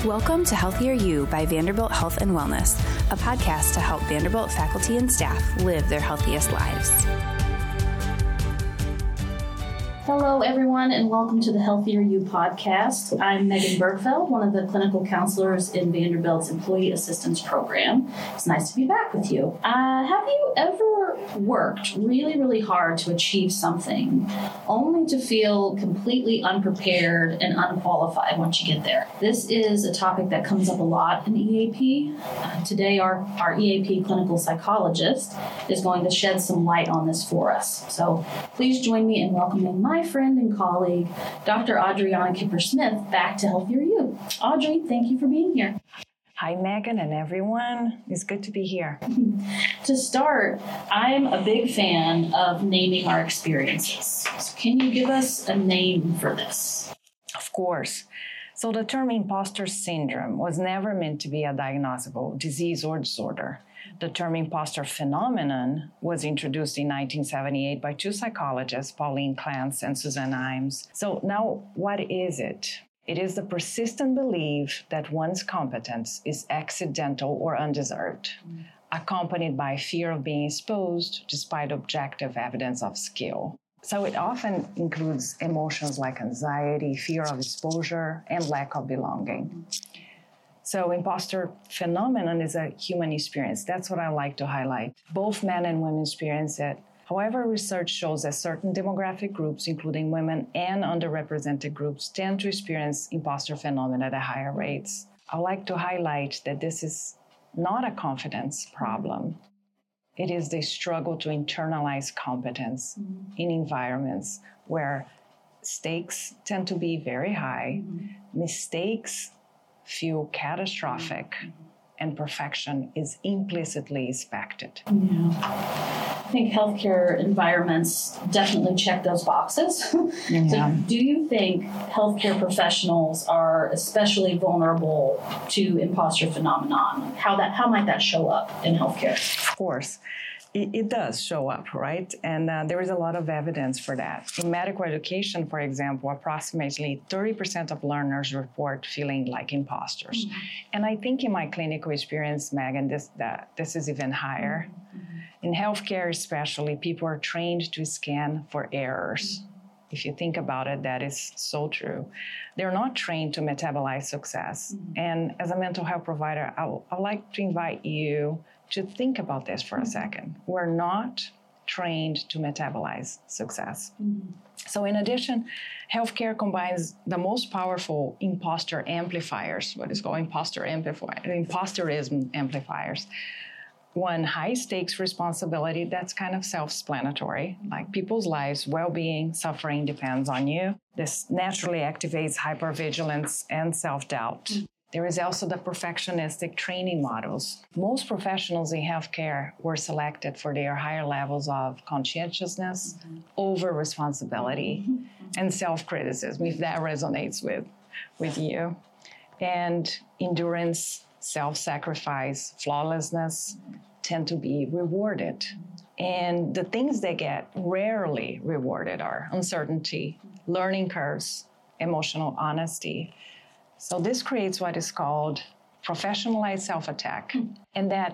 Welcome to Healthier You by Vanderbilt Health and Wellness, a podcast to help Vanderbilt faculty and staff live their healthiest lives. Hello, everyone, and welcome to the Healthier You podcast. I'm Megan Bergfeld, one of the clinical counselors in Vanderbilt's Employee Assistance Program. It's nice to be back with you. Have you ever worked really, really hard to achieve something only to feel completely unprepared and unqualified once you get there? This is a topic that comes up a lot in EAP. Today, our EAP clinical psychologist is going to shed some light on this for us. So please join me in welcoming my friend and colleague, Dr. Adriana Kipper-Smith, back to Healthier You. Audrey, thank you for being here. Hi, Megan and everyone. It's good to be here. To start, I'm a big fan of naming our experiences. So can you give us a name for this? Of course. So the term imposter syndrome was never meant to be a diagnosable disease or disorder. The term imposter phenomenon was introduced in 1978 by two psychologists, Pauline Clance and Suzanne Imes. So now, what is it? It is the persistent belief that one's competence is accidental or undeserved, accompanied by fear of being exposed despite objective evidence of skill. So it often includes emotions like anxiety, fear of exposure, and lack of belonging. So imposter phenomenon is a human experience. That's what I like to highlight. Both men and women experience it. However, research shows that certain demographic groups, including women and underrepresented groups, tend to experience imposter phenomenon at higher rates. I like to highlight that this is not a confidence problem. It is the struggle to internalize competence in environments where stakes tend to be very high, mistakes feel catastrophic, and perfection is implicitly expected. Yeah. I think healthcare environments definitely check those boxes. Yeah. So do you think healthcare professionals are especially vulnerable to imposter phenomenon? How might that show up in healthcare? Of course. It does show up, right? And there is a lot of evidence for that. In medical education, for example, approximately 30% of learners report feeling like imposters. Mm-hmm. And I think in my clinical experience, Megan, this is even higher. Mm-hmm. In healthcare especially, people are trained to scan for errors. Mm-hmm. If you think about it, that is so true. They're not trained to metabolize success. Mm-hmm. And as a mental health provider, I'd like to invite you to think about this for a second. We're not trained to metabolize success. Mm-hmm. So in addition, healthcare combines the most powerful imposter amplifiers, what is called imposterism amplifiers. One, high stakes responsibility, that's kind of self-explanatory, like people's lives, well-being, suffering depends on you. This naturally activates hypervigilance and self-doubt. Mm-hmm. There is also the perfectionistic training models. Most professionals in healthcare were selected for their higher levels of conscientiousness, over responsibility, and self-criticism, if that resonates with you. And endurance, self-sacrifice, flawlessness tend to be rewarded. And the things that get rarely rewarded are uncertainty, learning curves, emotional honesty. So this creates what is called professionalized self-attack, and that,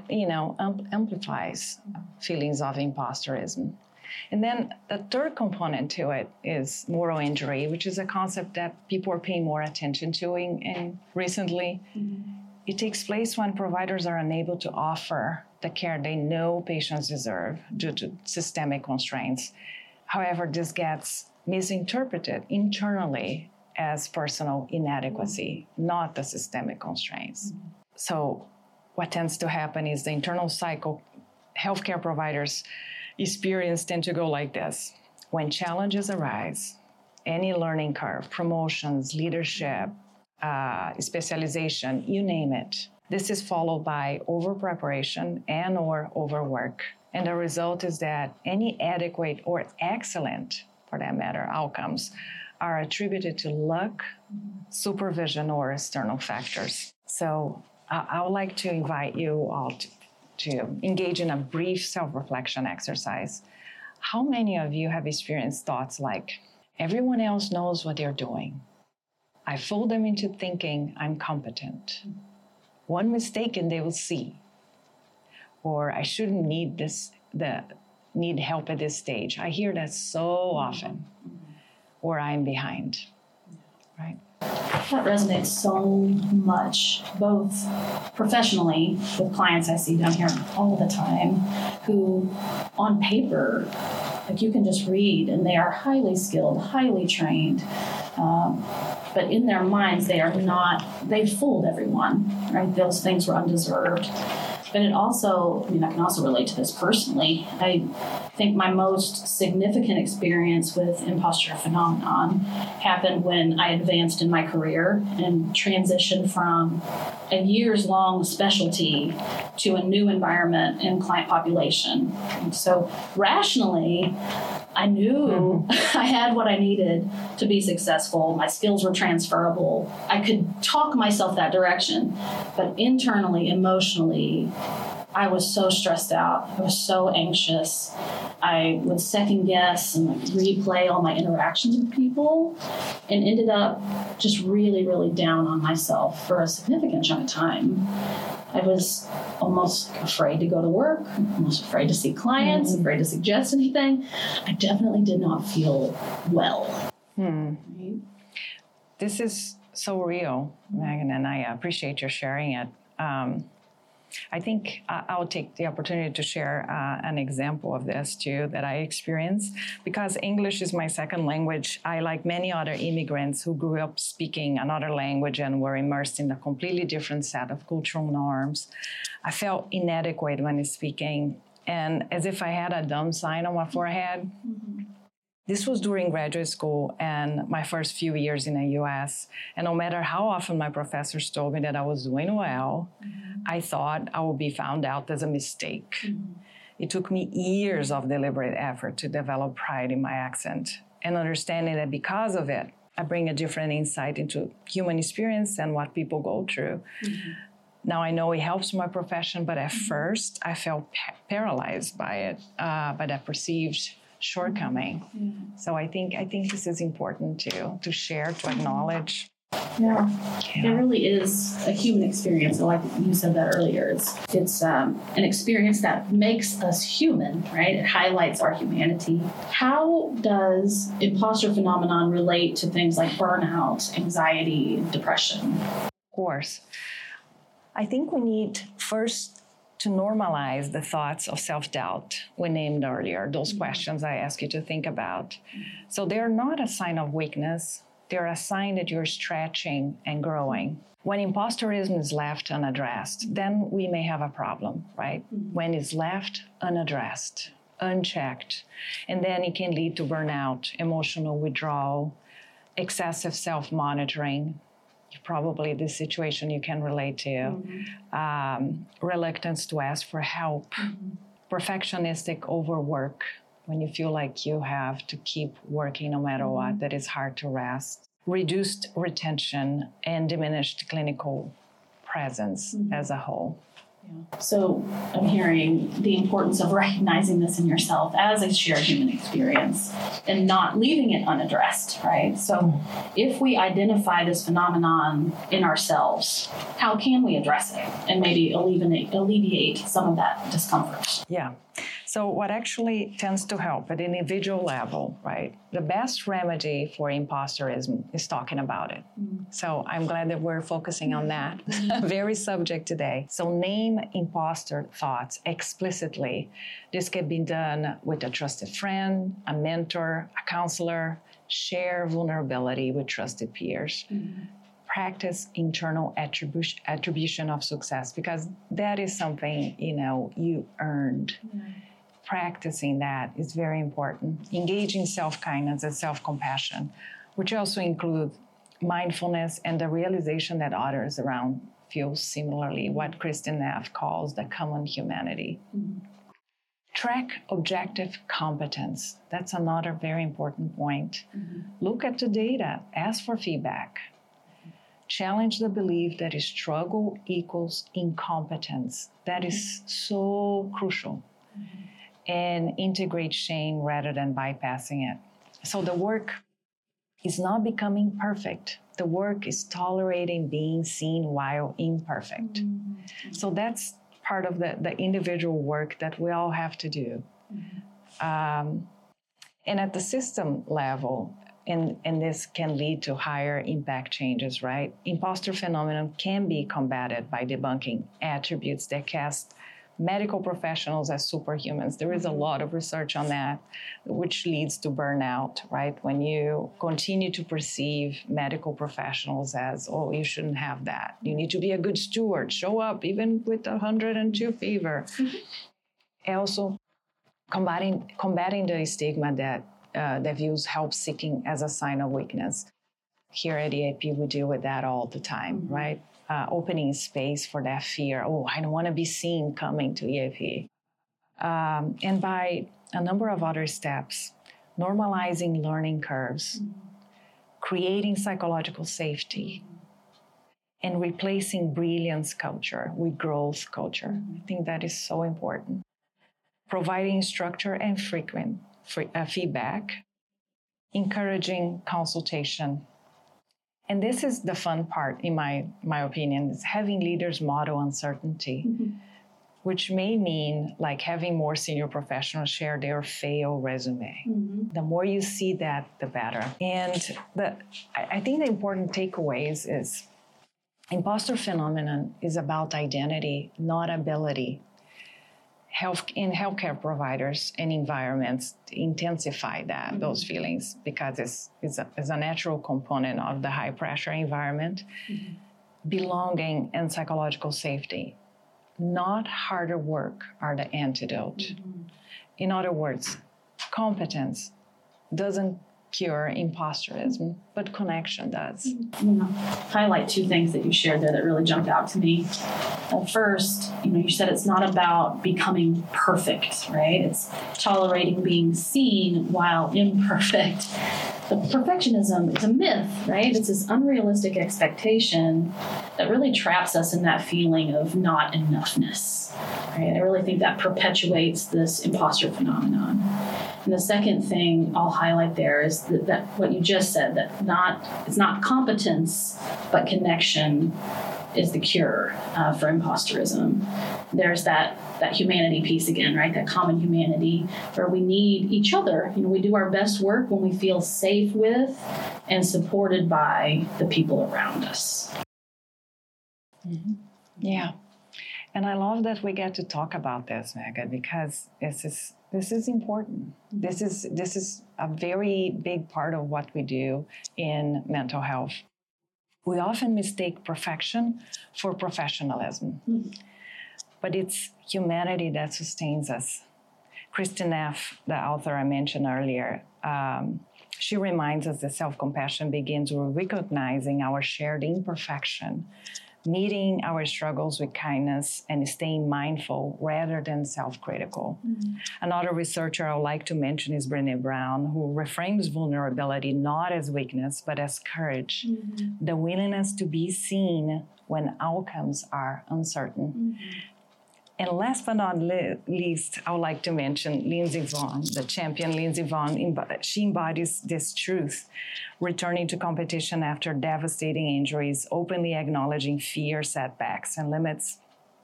amplifies feelings of imposterism. And then the third component to it is moral injury, which is a concept that people are paying more attention to in recently. Mm-hmm. It takes place when providers are unable to offer the care they know patients deserve due to systemic constraints. However, this gets misinterpreted internally as personal inadequacy, not the systemic constraints. Mm-hmm. So what tends to happen is the internal cycle healthcare providers experience tend to go like this. When challenges arise, any learning curve, promotions, leadership, specialization, you name it, this is followed by over-preparation and or overwork. And the result is that any adequate or excellent, for that matter, outcomes are attributed to luck, supervision, or external factors. So I would like to invite you all to engage in a brief self-reflection exercise. How many of you have experienced thoughts like, everyone else knows what they're doing? I fool them into thinking I'm competent. One mistake and they will see. Or I shouldn't need need help at this stage. I hear that so often. Or I'm behind, right? That resonates so much, both professionally with clients I see down here all the time, who on paper, like you can just read and they are highly skilled, highly trained, but in their minds they fooled everyone, right? Those things were undeserved. But it also, I can also relate to this personally. I think my most significant experience with imposter phenomenon happened when I advanced in my career and transitioned from a years-long specialty to a new environment and client population. And so rationally, I knew I had what I needed to be successful. My skills were transferable. I could talk myself that direction. But internally, emotionally, I was so stressed out. I was so anxious. I would second guess and replay all my interactions with people and ended up just really, really down on myself for a significant chunk of time. I was almost afraid to go to work, almost afraid to see clients, afraid to suggest anything. I definitely did not feel well. Right? This is so real, Megan, and I appreciate your sharing it. I think I'll take the opportunity to share an example of this too that I experienced. Because English is my second language, I, like many other immigrants who grew up speaking another language and were immersed in a completely different set of cultural norms, I felt inadequate when speaking and as if I had a dumb sign on my forehead. This was during graduate school and my first few years in the US. And no matter how often my professors told me that I was doing well, I thought I would be found out as a mistake. It took me years of deliberate effort to develop pride in my accent and understanding that because of it, I bring a different insight into human experience and what people go through. Now I know it helps my profession, but at first I felt paralyzed by it, by that perceived shortcoming. So I think this is important to share, to acknowledge. Yeah, it really is a human experience. Like you said that earlier, it's an experience that makes us human, right? It highlights our humanity. How does imposter phenomenon relate to things like burnout, anxiety, depression? Of course. I think we need first to normalize the thoughts of self-doubt we named earlier, those questions I asked you to think about. So they're not a sign of weakness. They're a sign that you're stretching and growing. When imposterism is left unaddressed, then we may have a problem, right? When it's left unaddressed, unchecked, and then it can lead to burnout, emotional withdrawal, excessive self-monitoring, probably this situation you can relate to, reluctance to ask for help, perfectionistic overwork, when you feel like you have to keep working no matter what, that it's hard to rest, reduced retention, and diminished clinical presence as a whole. So I'm hearing the importance of recognizing this in yourself as a shared human experience and not leaving it unaddressed, right? So if we identify this phenomenon in ourselves, how can we address it and maybe alleviate some of that discomfort? Yeah. So what actually tends to help at an individual level, right? The best remedy for imposterism is talking about it. So I'm glad that we're focusing on that very subject today. So name imposter thoughts explicitly. This can be done with a trusted friend, a mentor, a counselor. Share vulnerability with trusted peers. Practice internal attribution of success, because that is something, you earned. Practicing that is very important. Engage in self-kindness and self-compassion, which also include mindfulness and the realization that others around feel similarly, what Kristin Neff calls the common humanity. Track objective competence. That's another very important point. Look at the data, ask for feedback. Challenge the belief that struggle equals incompetence. That is so crucial. And integrate shame rather than bypassing it. So the work is not becoming perfect. The work is tolerating being seen while imperfect. Mm-hmm. So that's part of the individual work that we all have to do. Mm-hmm. And at the system level, and this can lead to higher impact changes, right? Imposter phenomenon can be combated by debunking attributes that cast medical professionals as superhumans. There is a lot of research on that, which leads to burnout, right? When you continue to perceive medical professionals as, oh, you shouldn't have that. You need to be a good steward, show up even with 102 fever. Mm-hmm. And also combating the stigma that views help-seeking as a sign of weakness. Here at EAP, we deal with that all the time, mm-hmm. right? Opening space for that fear. Oh, I don't want to be seen coming to EAP. And by a number of other steps, normalizing learning curves, mm-hmm. creating psychological safety, mm-hmm. and replacing brilliance culture with growth culture. Mm-hmm. I think that is so important. Providing structure and frequent feedback, encouraging consultation. And this is the fun part, in my opinion, is having leaders model uncertainty, mm-hmm. which may mean like having more senior professionals share their fail resume. Mm-hmm. The more you see that, the better. And I think the important takeaways is imposter phenomenon is about identity, not ability. In healthcare providers and environments intensify that, mm-hmm. those feelings, because it's a natural component of the high pressure environment. Mm-hmm. Belonging and psychological safety, not harder work, are the antidote. Mm-hmm. In other words, competence doesn't cure imposterism, but connection does. I'm going to highlight two things that you shared there that really jumped out to me. First, you said it's not about becoming perfect, right? It's tolerating being seen while imperfect. But perfectionism is a myth, right? It's this unrealistic expectation that really traps us in that feeling of not enoughness, right? I really think that perpetuates this imposter phenomenon. And the second thing I'll highlight there is that what you just said, that it's not competence, but connection is the cure for imposterism. There's that humanity piece again, right? That common humanity where we need each other. We do our best work when we feel safe with and supported by the people around us. Mm-hmm. Yeah. And I love that we get to talk about this, Megan, because this is important. This is a very big part of what we do in mental health. We often mistake perfection for professionalism, mm-hmm. but it's humanity that sustains us. Kristin Neff, the author I mentioned earlier, she reminds us that self-compassion begins with recognizing our shared imperfection, meeting our struggles with kindness, and staying mindful rather than self-critical. Mm-hmm. Another researcher I would like to mention is Brené Brown, who reframes vulnerability not as weakness, but as courage, mm-hmm. the willingness to be seen when outcomes are uncertain. Mm-hmm. And last but not least, I would like to mention Lindsey Vonn, the champion Lindsey Vonn. She embodies this truth, returning to competition after devastating injuries, openly acknowledging fear, setbacks, and limits,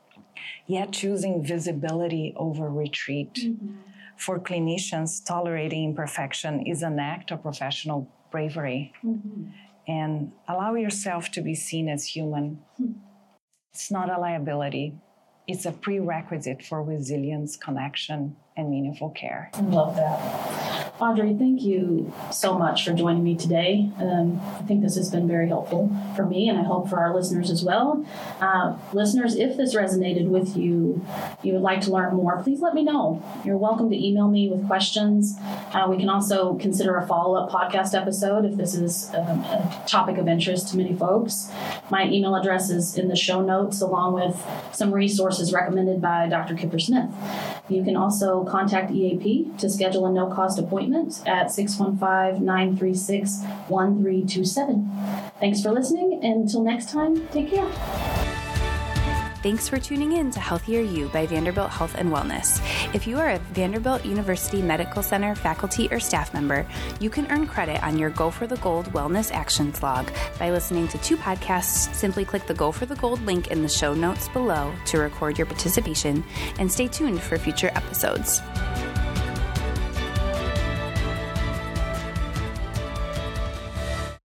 yet choosing visibility over retreat. Mm-hmm. For clinicians, tolerating imperfection is an act of professional bravery. Mm-hmm. And allow yourself to be seen as human. Mm-hmm. It's not a liability. It's a prerequisite for resilience, connection, and meaningful care. I love that. Audrey, thank you so much for joining me today. I think this has been very helpful for me, and I hope for our listeners as well. Listeners, if this resonated with you, you would like to learn more, please let me know. You're welcome to email me with questions. We can also consider a follow-up podcast episode if this is a topic of interest to many folks. My email address is in the show notes, along with some resources recommended by Dr. Kipper Smith. You can also contact EAP to schedule a no-cost appointment at 615-936-1327. Thanks for listening, and until next time, take care. Thanks for tuning in to Healthier You by Vanderbilt Health and Wellness. If you are a Vanderbilt University Medical Center faculty or staff member, you can earn credit on your Go for the Gold Wellness Actions log by listening to 2 podcasts. Simply click the Go for the Gold link in the show notes below to record your participation and stay tuned for future episodes.